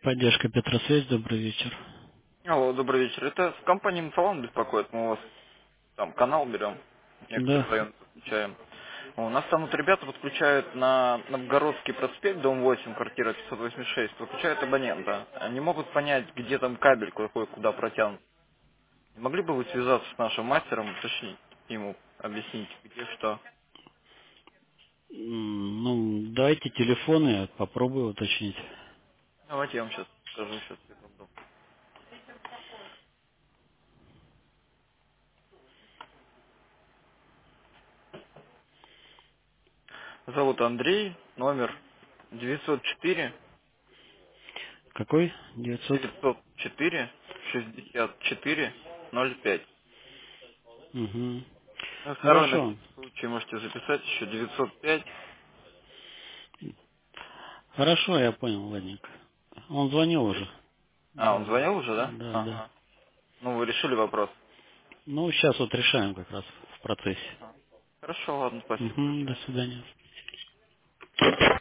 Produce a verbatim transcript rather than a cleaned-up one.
Поддержка Петросвязь, добрый вечер. Алло, добрый вечер. Это с компании Инфолан беспокоит. Мы у вас там канал берем, некоторые Да. районы подключаем. У нас там вот ребята подключают на Новгородский проспект, дом восемь, квартира пятьсот восемьдесят шесть, подключают абонента. Они могут понять, где там кабель какой, куда протянут. Не могли бы вы связаться с нашим мастером, уточнить ему, объяснить, где что? М, Ну, дайте телефоны, я попробую уточнить. Давайте я вам сейчас скажу, сейчас секунду. Зовут Андрей, номер девятьсот четыре Какой? девятьсот? девятьсот четыре шестьдесят четыре ноль пять. Угу. Ну, второй на Хорошо. всякий случай можете записать еще девятьсот пять. Хорошо, я понял, ладненько. Он звонил уже. А, он Да, звонил уже, да? да, да. Ага. Ну, вы решили вопрос. Ну, сейчас вот решаем как раз в процессе. Ага. Хорошо, ладно, спасибо Угу, до большое. свидания.